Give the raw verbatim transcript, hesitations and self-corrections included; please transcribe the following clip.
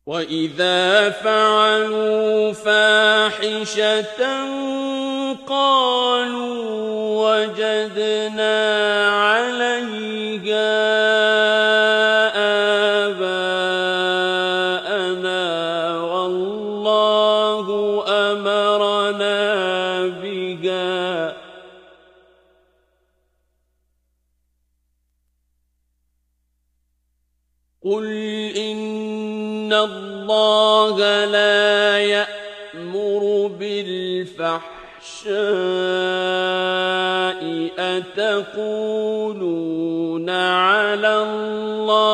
وَإِذَا فَعَلُوا فَاحِشَةً قَالُوا وَجَدْنَا عَلَيْهَا آبَاءَنَا وَاللَّهُ أَمَرَنَا بِهَا ۗ قُلْ إِنَّ اللَّهَ لَا يَأْمُرُ بِالْفَحْشَاءِ أَتَقُولُونَ عَلَى اللَّهِ